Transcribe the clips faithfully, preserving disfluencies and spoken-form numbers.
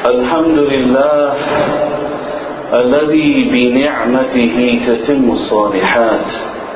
الحمد لله الذي بنعمته تتم الصالحات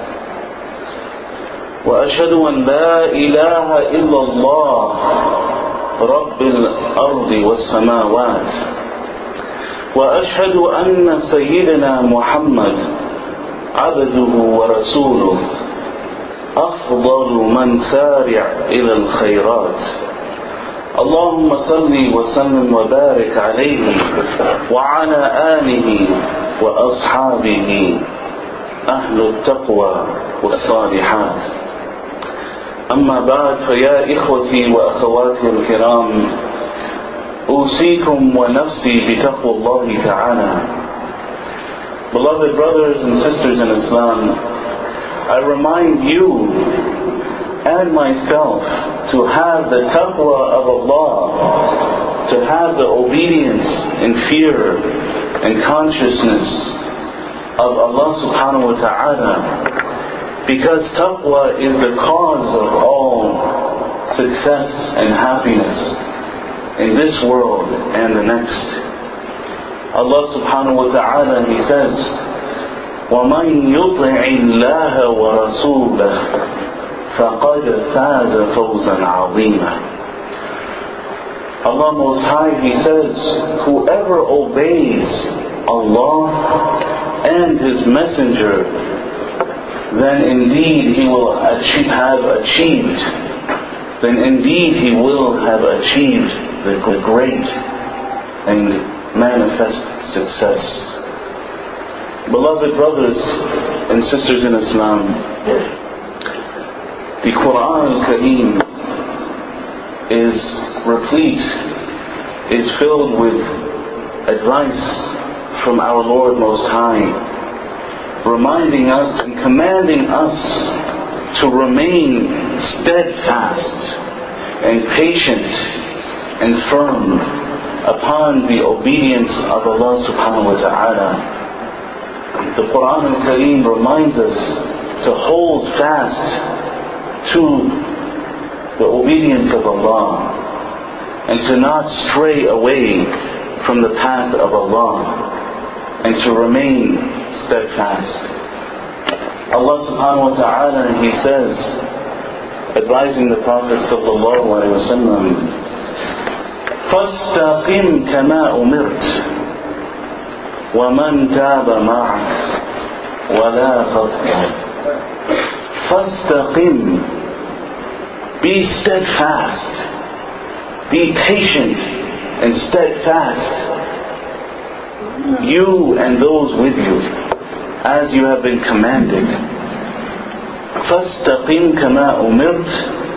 وأشهد أن لا إله إلا الله رب الأرض والسماوات وأشهد أن سيدنا محمد عبده ورسوله أفضل من سارع إلى الخيرات اللهم صل وسلم وبارك عليه وعلى آله وأصحابه أهل التقوى والصالحات أما بعد فيا إخوتي وأخواتي الكرام أوصيكم ونفسي بتقوى الله تعالى. Beloved brothers and sisters in Islam, I remind you and myself to have the taqwa of Allah, to have the obedience and fear and consciousness of Allah subhanahu wa ta'ala, because taqwa is the cause of all success and happiness in this world and the next. Allah subhanahu wa ta'ala, He says, وَمَنْ يُطِعِ اللَّهَ وَرَسُولَهُ فَقَدْ فَازَ فَوْزًا عَظِيمًا. Allah Most High, He says, whoever obeys Allah and His Messenger, then indeed he will achieve, have achieved, then indeed he will have achieved the great and manifest success. Beloved brothers and sisters in Islam, the Quran al-Kareem is replete, is filled with advice from our Lord Most High, reminding us and commanding us to remain steadfast and patient and firm upon the obedience of Allah subhanahu wa ta'ala. The Quran al-Kareem reminds us to hold fast to the obedience of Allah and to not stray away from the path of Allah and to remain steadfast. Allah subhanahu wa ta'ala, He says, advising the Prophet sallallahu alaihi wasallam, فَاسْتَقِمْ كَمَا أُمِرْتَ وَمَنْ تَابَ مَعَكَ وَلَا تَطْغَوْا. فَاسْتَقِمْ, be steadfast, be patient and steadfast, you and those with you, as you have been commanded. فَاسْتَقِمْ كَمَا أُمِرْتَ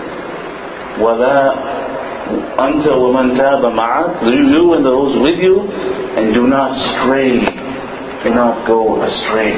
وَلَا أَنْتَ وَمَنْ تَابَ مَعَكَ, you and those with you, and do not stray, do not go astray.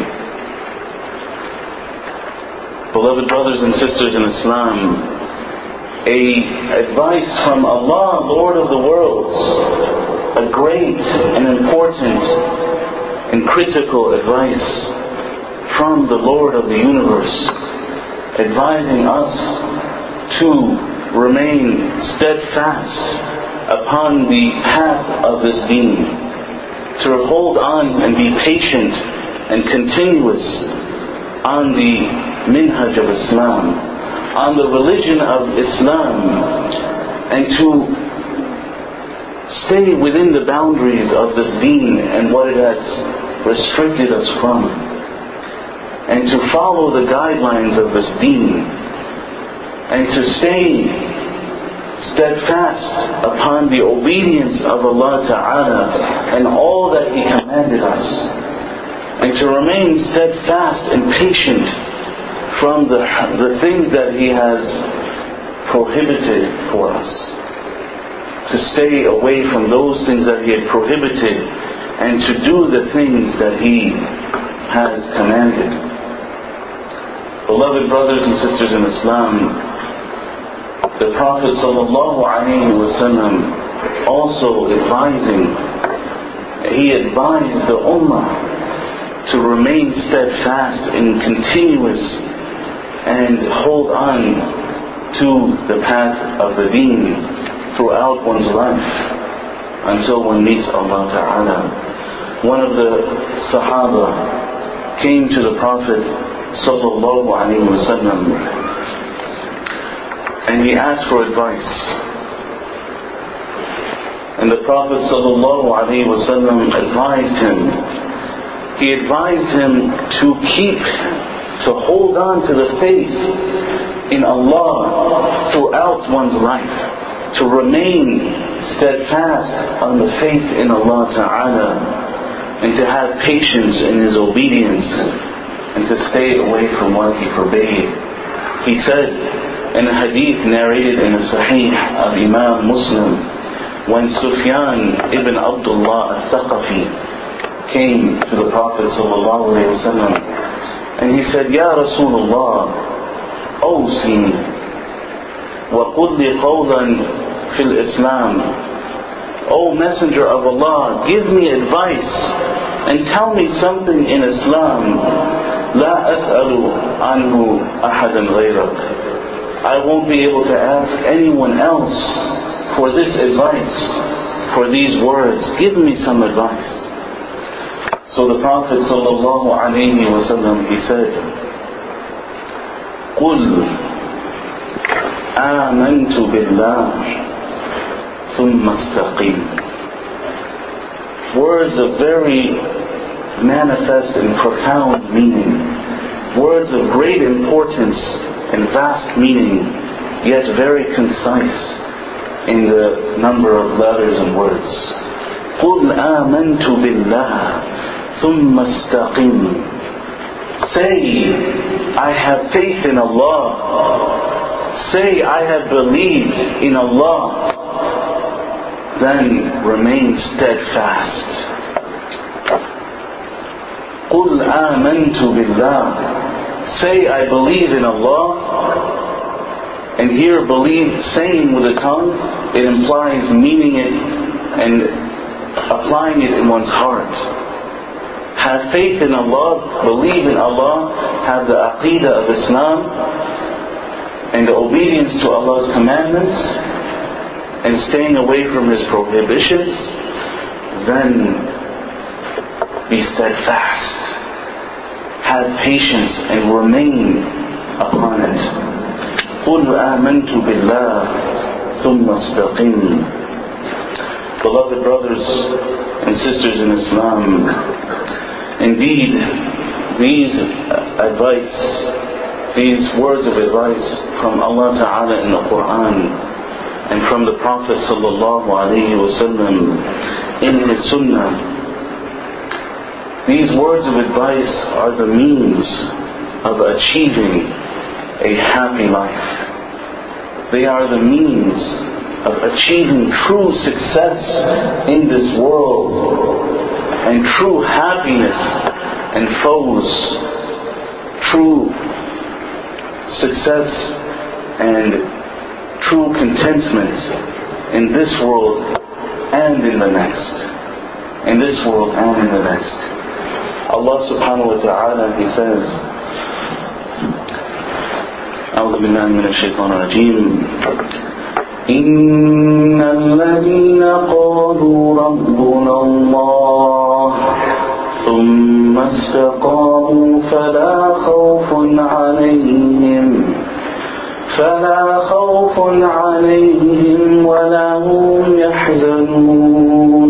Beloved brothers and sisters in Islam, a advice from Allah, Lord of the worlds, a great and important and critical advice from the Lord of the universe, advising us to remain steadfast upon the path of this deen, to hold on and be patient and continuous on the minhaj of Islam, on the religion of Islam, and to stay within the boundaries of this deen and what it has restricted us from, and to follow the guidelines of this deen, and to stay steadfast upon the obedience of Allah Ta'ala and all that He commanded us, and to remain steadfast and patient from the, the things that He has prohibited for us, to stay away from those things that He had prohibited and to do the things that He has commanded. Beloved brothers and sisters in Islam, the Prophet sallallahu alaihi wasallam also advising, he advised the Ummah to remain steadfast and continuous and hold on to the path of the deen throughout one's life. until one meets Allah Ta'ala. One of the Sahaba came to the Prophet sallallahu alaihi wasallam and he asked for advice. And the Prophet sallallahu alaihi wasallam advised him. He advised him to keep, to hold on to the faith in Allah throughout one's life, to remain steadfast on the faith in Allah Ta'ala, and to have patience in His obedience, and to stay away from what He forbade. He said in a hadith narrated in the Sahih of Imam Muslim, when Sufyan ibn Abdullah al-Thaqafi came to the Prophet sallallahu alaihi wasallam, and he said, Ya Rasulullah, أوصني وقل لي قولا في الإسلام. O Messenger of Allah, give me advice and tell me something in Islam. لا أسأل عنه أحدا غيرك. I won't be able to ask anyone else for this advice, for these words. Give me some advice. So the Prophet sallallahu alaihi wasallam, he said, قل آمنت بالله ثم استقيم. Words of very manifest and profound meaning. Words of great importance and vast meaning, yet very concise in the number of letters and words. قل آمنت بالله ثم استقيم. Say, I have faith in Allah. Say, I have believed in Allah. Then remain steadfast. قُلْ آمَنْتُ بِاللَّهِ. Say, I believe in Allah. And here, believe, saying with the tongue, it implies meaning it and applying it in one's heart. Have faith in Allah, believe in Allah, have the aqeedah of Islam, and the obedience to Allah's commandments, and staying away from His prohibitions, then be steadfast. Have patience and remain upon it. قُلْ آمَنْتُ بِاللَّهِ ثُمَّ اسْتَقِمْ. Beloved brothers and sisters in Islam, indeed, these advice, these words of advice from Allah Ta'ala in the Quran and from the Prophet Sallallahu Alaihi Wasallam in His Sunnah, these words of advice are the means of achieving a happy life. They are the means of achieving true success in this world, and true happiness and foes, true success and true contentment in this world and in the next. In this world and in the next. Allah subhanahu wa ta'ala, He says, أعوذ بالله من الشيطان الرجيم إن الذين قالوا ربنا الله ثم استقاموا فلا خوف عليهم فلا خوف عليهم ولا هم يحزنون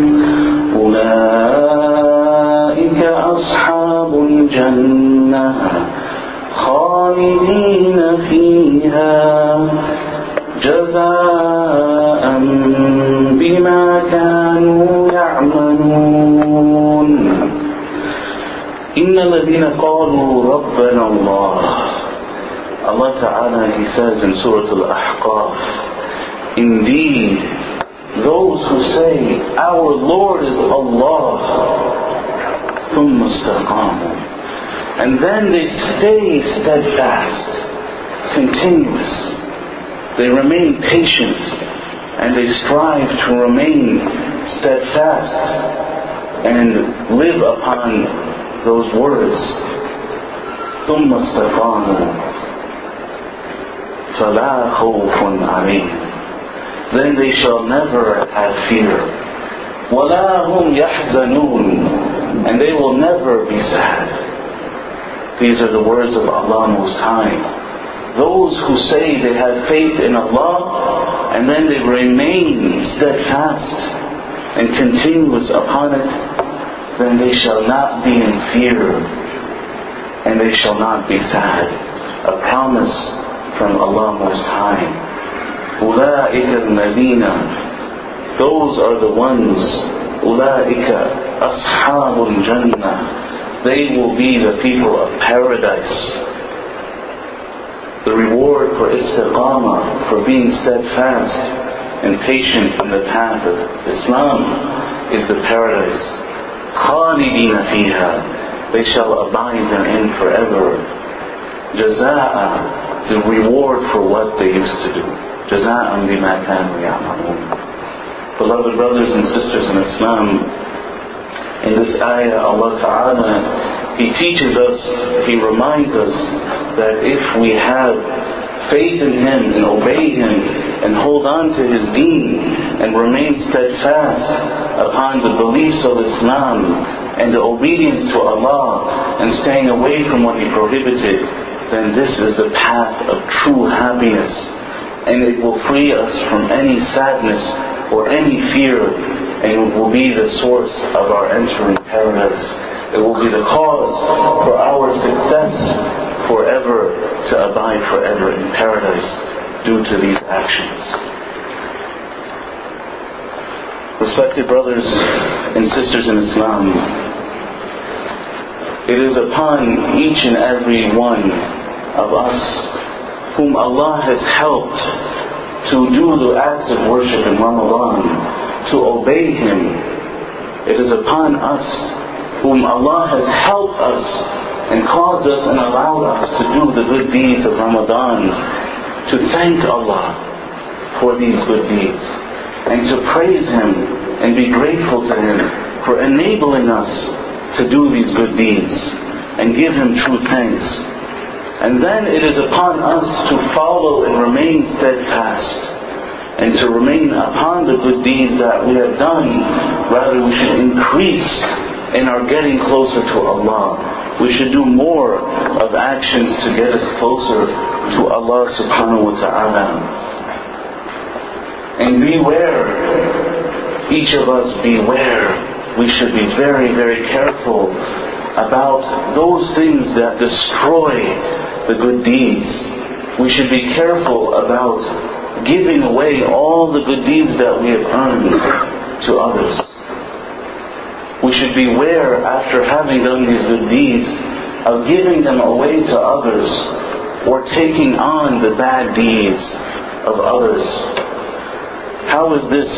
أولئك أصحاب الجنة خالدين فيها جزاء بما كانوا يعملون. إن الذين قالوا ربنا الله. Allah Ta'ala, He says in Surah Al-Ahqaf, indeed, those who say, our Lord is Allah, ثُمَّ اسْتَقَامُوا, and then they stay steadfast, continuous. They remain patient and they strive to remain steadfast and live upon those words. ثُمَّ اسْتَقَامُوا فَلَا خَوْفٌ عَلَيْهِمْ. then they shall never have fear. وَلَا هُمْ يَحْزَنُونَ, and they will never be sad. These are the words of Allah Most High. Those who say they have faith in Allah and then they remain steadfast and continuous upon it, then they shall not be in fear and they shall not be sad. A promise from Allah Most High. أُولَٰئِكَ الَّذِينَ, those are the ones, أُولَٰئِكَ أَصْحَابُ الْجَنَّةِ, they will be the people of paradise. The reward for istiqamah, for being steadfast and patient in the path of Islam, is the paradise. خَالِدِينَ فِيهَا, they shall abide therein forever. جَزَاءً, the reward for what they used to do. جَزَاءً بِمَا كَانُوا يَعْمَلُونَ. Beloved brothers and sisters in Islam, in this ayah, Allah Ta'ala, He teaches us, He reminds us that if we have faith in Him and obey Him and hold on to His deen and remain steadfast upon the beliefs of Islam and the obedience to Allah and staying away from what He prohibited, then this is the path of true happiness, and it will free us from any sadness or any fear, and it will be the source of our entering paradise. It will be the cause for our success forever, to abide forever in paradise due to these actions. Respected brothers and sisters in Islam, it is upon each and every one of us whom Allah has helped to do the acts of worship in Ramadan, to obey Him. It is upon us whom Allah has helped us and caused us and allowed us to do the good deeds of Ramadan, to thank Allah for these good deeds and to praise Him and be grateful to Him for enabling us to do these good deeds and give Him true thanks. And then it is upon us to follow and remain steadfast and to remain upon the good deeds that we have done. Rather, we should increase in our getting closer to Allah. We should do more of actions to get us closer to Allah subhanahu wa ta'ala. And beware, each of us beware. We should be very, very careful about those things that destroy the good deeds. We should be careful about giving away all the good deeds that we have earned to others. We should beware, after having done these good deeds, of giving them away to others or taking on the bad deeds of others. How is this?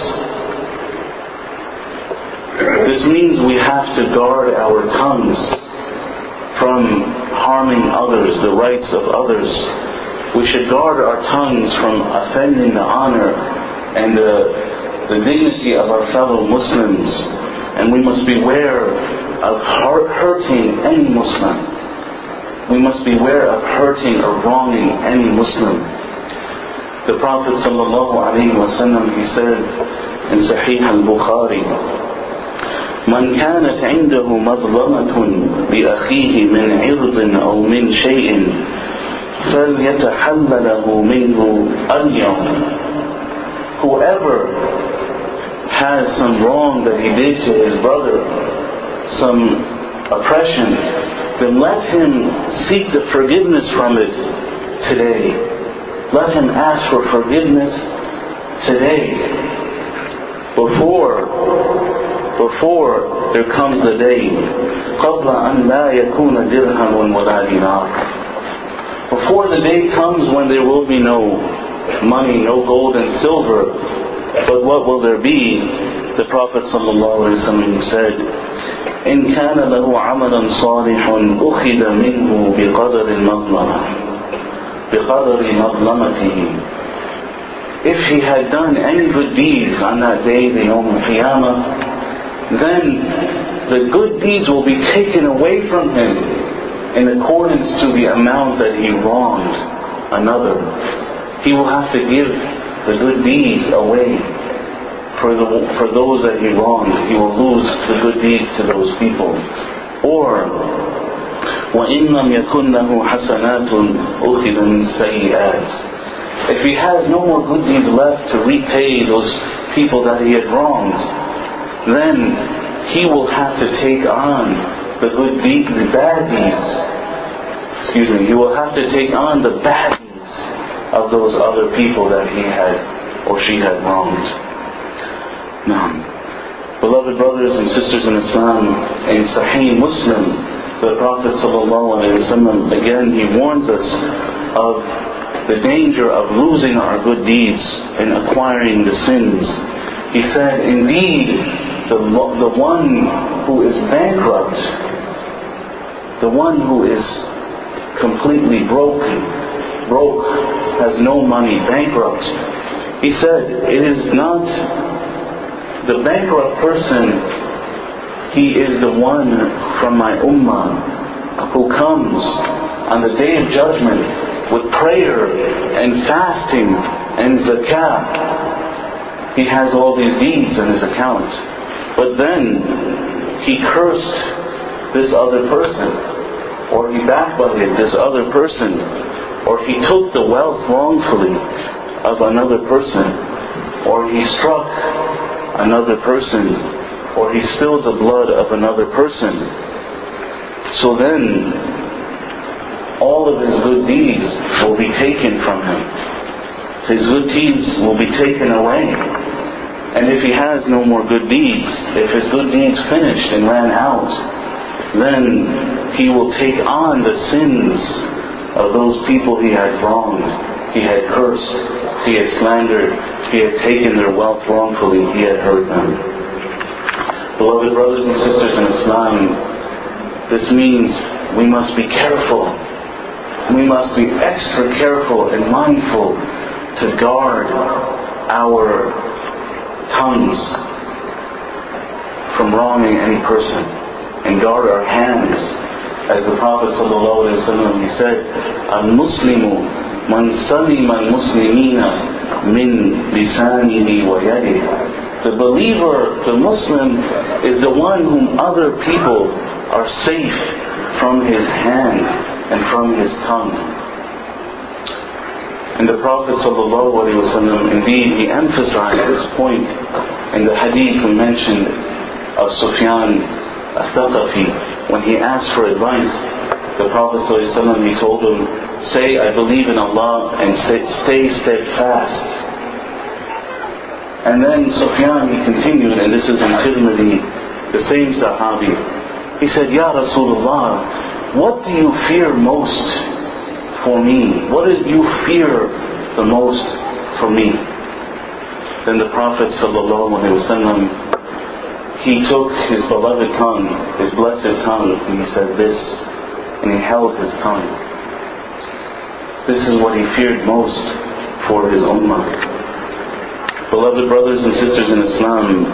This means we have to guard our tongues from harming others, the rights of others. We should guard our tongues from offending the honor and the, the dignity of our fellow Muslims. And we must beware of hurting any Muslim. We must beware of hurting or wronging any Muslim. The Prophet sallallahu alaihi wasallam, he said in Sahih al-Bukhari, من كانت عنده مظلمة لأخيه من عرض أو من شيء فليتحلله منه اليوم. Whoever has some wrong that he did to his brother, some oppression, then let him seek the forgiveness from it today. Let him ask for forgiveness today, before before there comes the day قبل أن لا يكون درهم ولا دينار. Before the day comes when there will be no money, no gold and silver, but what will there be? The Prophet ﷺ said, إن كان له عملا صالح أخذ منه بقدر المظلمة بقدر مظلمته. If he had done any good deeds on that day, the Yawm al-Qiyamah, then the good deeds will be taken away from him in accordance to the amount that he wronged another. He will have to give the good deeds away for, the, for those that he wronged. He will lose the good deeds to those people. Or, وَإِنْ لَمْ يَكُنْ لَهُ حَسَنَاتٌ أُخِذَ مِنْ سَيِّئَاتٍ. If he has no more good deeds left to repay those people that he had wronged, then he will have to take on the good deeds, the bad deeds. Excuse me. He will have to take on the bad deeds of those other people that he had or she had wronged. Now, beloved brothers and sisters in Islam, in Sahih Muslim, the Prophet ﷺ, again, he warns us of the danger of losing our good deeds and acquiring the sins. He said, indeed, the, the one who is bankrupt, the one who is completely broken, broke, has no money, bankrupt, he said, it is not the bankrupt person, he is the one from my ummah who comes on the day of judgment with prayer and fasting and zakah. He has all these deeds in his account. But then he cursed this other person, or he backbited this other person, or he took the wealth wrongfully of another person, or he struck another person, or he spilled the blood of another person. So then all of his good deeds will be taken from him. His good deeds will be taken away. And if he has no more good deeds, if his good deeds finished and ran out, then he will take on the sins of those people he had wronged, he had cursed, he had slandered, he had taken their wealth wrongfully, he had hurt them. Beloved brothers and sisters in Islam, this means we must be careful. We must be extra careful and mindful to guard our tongues from wronging any person, and guard our hands. As the Prophet ﷺ, he said, Al-Muslimu man salima al-muslimina min lisanihi wa yadihi. The believer, the Muslim, is the one whom other people are safe from his hand and from his tongue. And the Prophet ﷺ, indeed, he emphasized this point in the hadith we mentioned of Sufyan al-Thaqafi. When he asked for advice, the Prophet ﷺ, he told him, say, I believe in Allah, and say, stay steadfast. And then Sufyan, he continued, and this is in Tirmidhi, the same Sahabi. He said, Ya Rasulullah, what do you fear most for me? What did you fear the most for me? Then the Prophet ﷺ, he took his beloved tongue, his blessed tongue, and he said this, and he held his tongue. This is what he feared most for his ummah. Beloved brothers and sisters in Islam,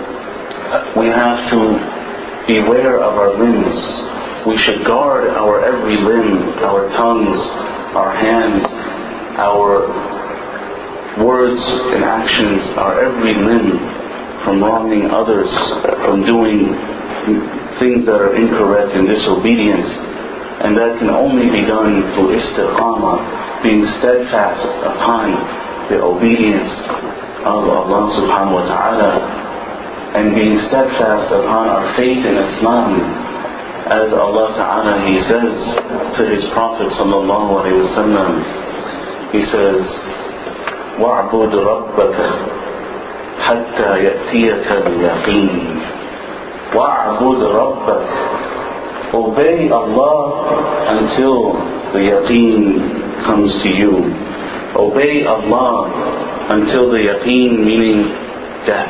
we have to beware of our limbs. We should guard our every limb, our tongues, our hands, our words and actions, our every limb, from wronging others, from doing things that are incorrect and disobedient. And that can only be done through istiqamah, being steadfast upon the obedience of Allah subhanahu wa ta'ala, and being steadfast upon our faith in Islam, as Allah ta'ala, He says to His Prophet sallallahu alayhi wa sallam, He says, وَاعْبُدْ رَبَّكَ حَتَّى يَأْتِيَكَ الْيَقِينِ. وَاعْبُدْ رَبَّكَ, obey Allah until the yaqeen comes to you. Obey Allah until the yaqeen, meaning death.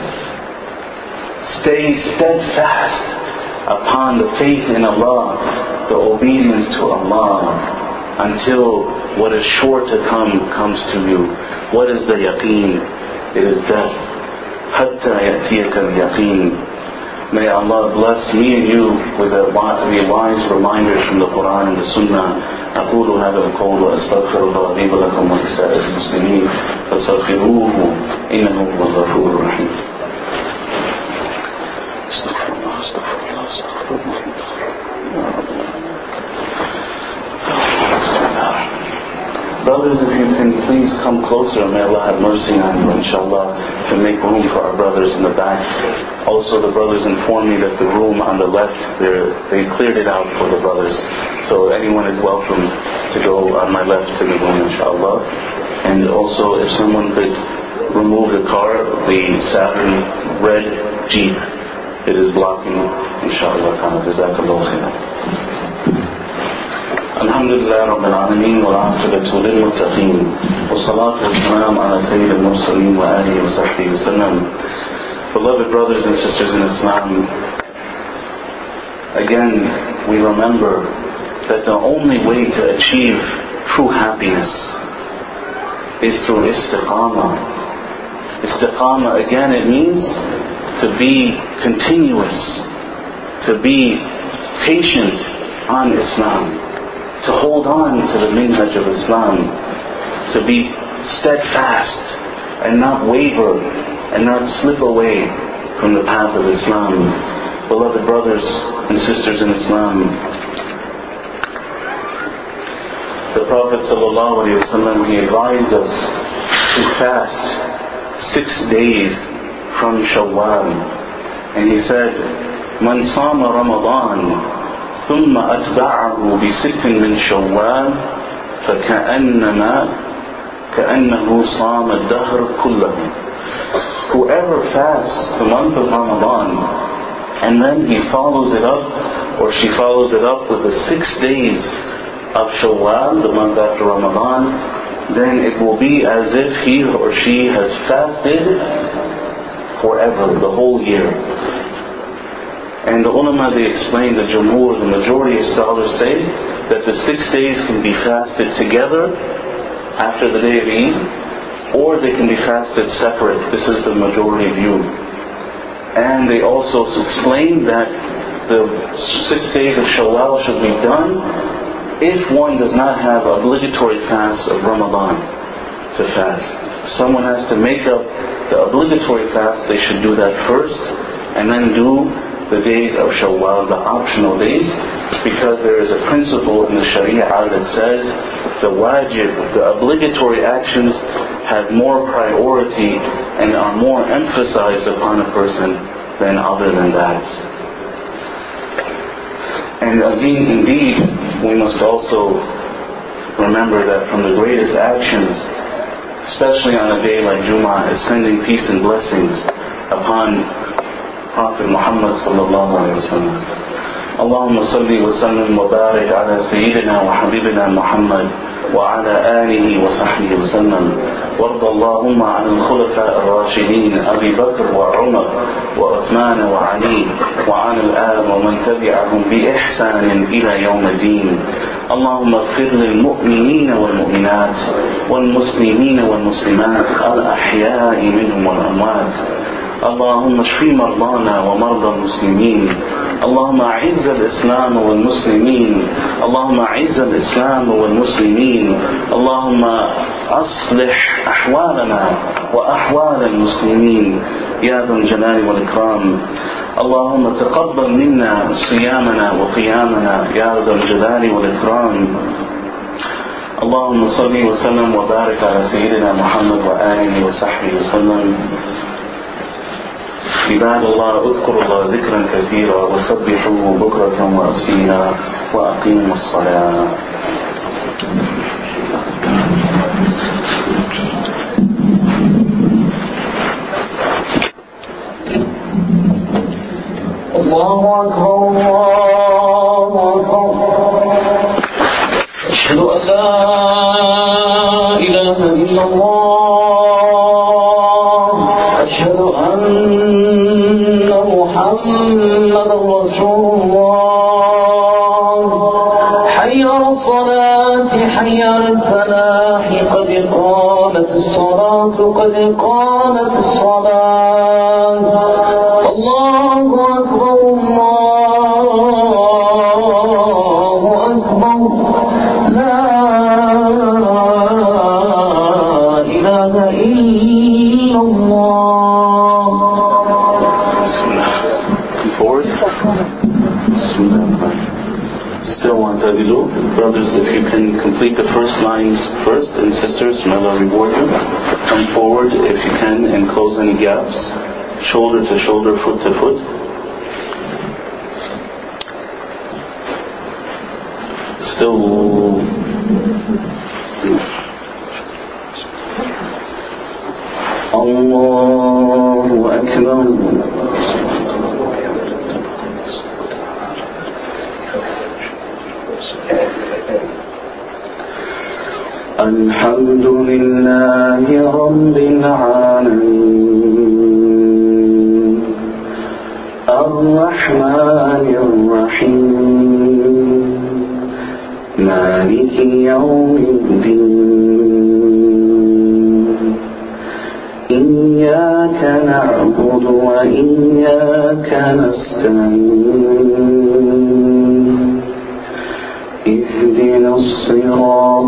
Stay steadfast upon the faith in Allah, the obedience to Allah, until what is sure to come comes to you. What is the yaqeen? It is death. حَتَّى يَأْتِيَكَ الْيَقِين. May Allah bless me and you with the wise reminders from the Quran and the Sunnah. أقول هذا القول وأستغفر الله لي ولكم ولسائر المسلمين فاستغفروه إنه هو الغفور الرحيم. استغفر الله استغفر الله استغفر الله. Brothers, if you can please come closer, may Allah have mercy on you, inshallah, to make room for our brothers in the back. Also, the brothers informed me that the room on the left, they cleared it out for the brothers. So anyone is welcome to go on my left to the room, inshallah. And also, if someone could remove the car, the Saturn red Jeep, it is blocking, inshallah ta'ala. Jazakallah khair. الحمد لله رب العالمين والعاقبة للمتقين والصلاة والسلام على سيد المرسلين وآله وصحبه وسلم. Beloved brothers and sisters in Islam, again we remember that the only way to achieve true happiness is through istiqamah. Istiqamah, again, it means to be continuous, to be patient on Islam, to hold on to the minhaj of Islam, to be steadfast and not waver and not slip away from the path of Islam. Beloved brothers and sisters in Islam, the Prophet ﷺ, he advised us to fast six days from Shawwal, and he said, "Man sama Ramadan ثم أتبعه بست من شوال فكأنما كأنه صام الدهر كله." Whoever fasts the month of Ramadan and then he follows it up, or she follows it up with the six days of Shawwal, the month after Ramadan, then it will be as if he or she has fasted forever, the whole year. And the ulama, they explain, the jumhur, the majority of scholars say that the six days can be fasted together after the day of Eid, or they can be fasted separate. This is the majority view. And they also explain that the six days of Shawwal should be done if one does not have obligatory fasts of Ramadan to fast. If someone has to make up the obligatory fast, they should do that first, and then do the days of Shawwal, the optional days, because there is a principle in the Sharia that says the wajib, the obligatory actions have more priority and are more emphasized upon a person than other than that. And again, indeed, we must also remember that from the greatest actions, especially on a day like Jum'ah, is sending peace and blessings upon Prophet Muhammad sallallahu alayhi wa sallam. Allahumma salli wa sallim wa barik ala Sayyidina wa Habibina Muhammad wa ala alihi wa sahbihi wa sallam. Warda Allahumma an al-khulafa al-rashidin Abi Bakr wa Umar wa Uthman wa Ali wa an al-al wa man tabi'ahum bi ihsanin ila yawm al-din. Allahumma ighfir lil-mu'minina wal-mu'minat wal-muslimina wal-muslimat al-ahya'i minhum wal-amwat. اللهم اشف مرضانا ومرضى المسلمين. اللهم اعز الاسلام والمسلمين. اللهم اعز الاسلام والمسلمين. اللهم اصلح احوالنا واحوال المسلمين يا ذا الجلال والاكرام. اللهم تقبل منا صيامنا وقيامنا يا ذا الجلال والاكرام. اللهم صل وسلم وبارك على سيدنا محمد واله وصحبه وسلم. عباد الله، اذكروا الله ذكرا كثيرا وسبحوه بكرة وأصيلا وأقيموا الصلاة. الله أكبر الله أكبر. أشهد أن لا إله إلا الله. أشهد أن محمد رسول الله. حي على الصلاة حي على الفلاح قد قامت الصلاة قد قامت الصلاة. الله أكبر Still want to do. Brothers, if you can complete the first lines first, and sisters, may Allah reward you. Come forward if you can and close any gaps. Shoulder to shoulder, foot to foot. Still. Allahu Akbar. الحمد لله رب العالمين الرحمن الرحيم مالك يوم الدين إياك نعبد وإياك نستعين اهدنا الصراط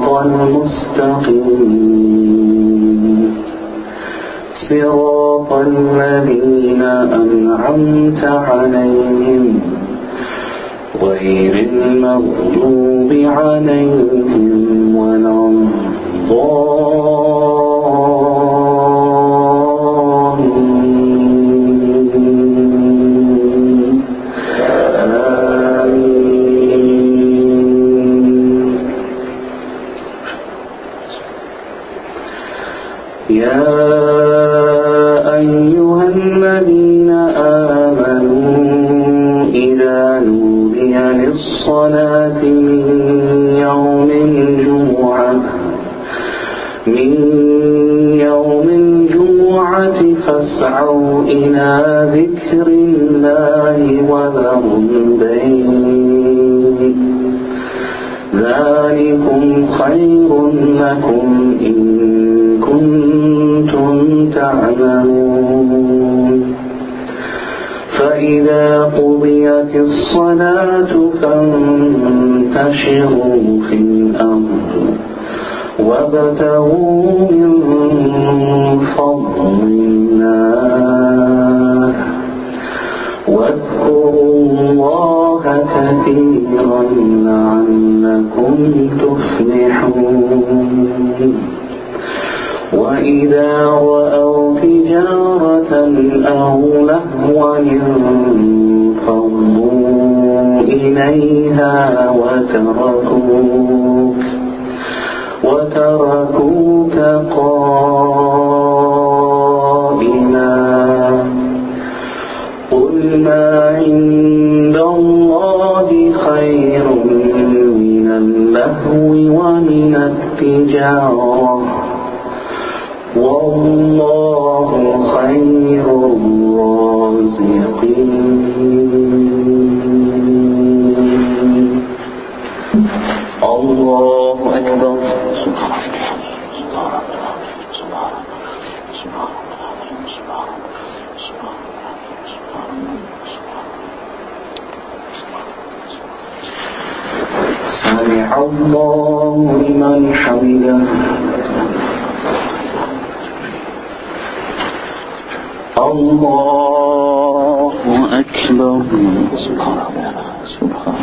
المستقيم صراط الذين أنعمت عليهم غير المغضوب عليهم ولا الضالين يا أيها الذين آمنوا إذا نودي للصلاة من يوم الجمعة من يوم الجمعة فاسعوا إلى ذكر الله وذروا البيع ذلكم خير لكم إن كنتم تعلمون فإذا قضيت الصلاة فانتشروا في الأرض وابتغوا من فضل الله واذكروا الله كثيرا لعلكم تفلحون وإذا رأوا تجارة أو لهوا انفضوا إليها وتركوك وتركوك قائما قل ما عند الله خير من اللهو ومن التجارة والله خير الرازقين. الله أكبر. سمع الله لمن حمده. الله أكبر. سبحان الله سبحان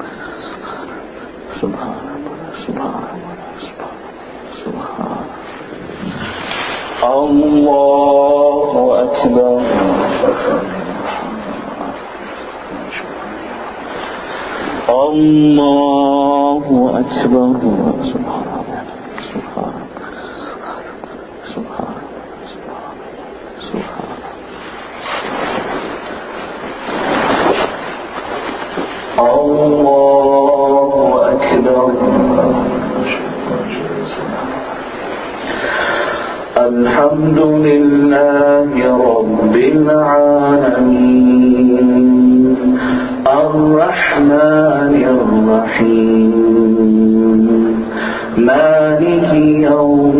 سبحان سبحان سبحان الله أكبر. الله أكبر. سبحان الله سبحان سبحان سبحان الله أكبر. الحمد لله رب العالمين الرحمن الرحيم مالك يوم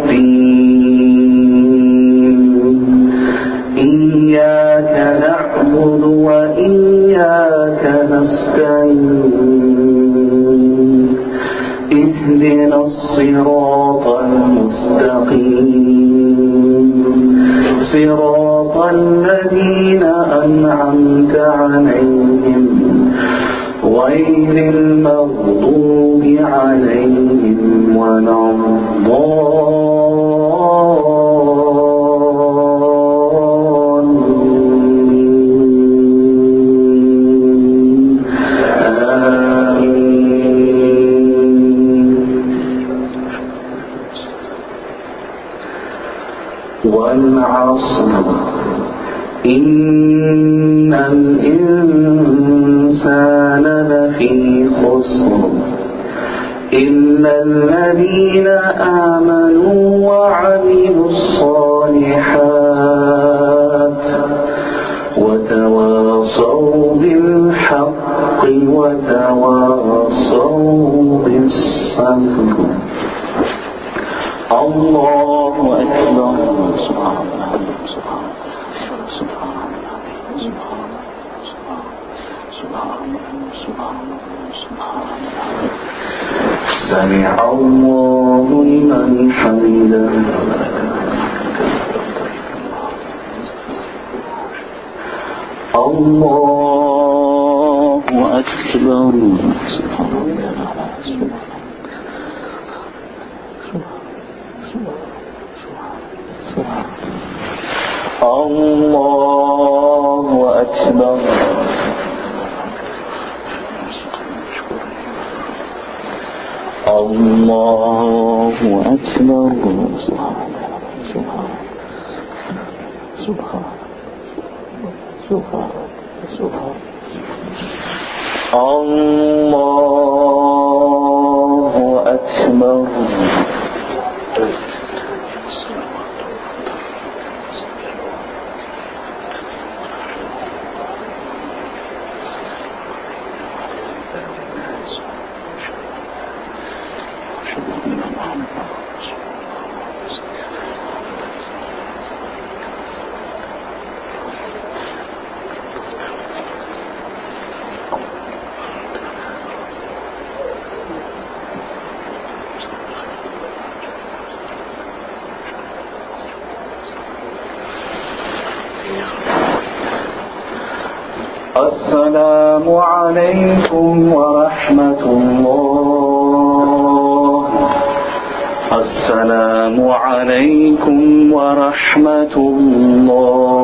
الدين إياك نعبد وإياك نستعين اهدنا الصراط المستقيم صراط الذين أنعمت عليهم غير المغضوب عليهم ولا الضالين آمين. والعصر إن الإنسان لفي خسر إلا الذين آمنوا وعملوا الصالحات وتواصوا بالحق وتواصوا بالصبر. الله أكبر. سبحان الله سبحان سبحان سبحان سبحان سبحان سبحان. سمع الله لمن حمده. الله أكبر. سبحان الله الله أكبر. الله أكبر. سبحان سبحان سبحان سبحان سبحان. الله أكبر. السلام عليكم ورحمة الله. السلام عليكم ورحمة الله.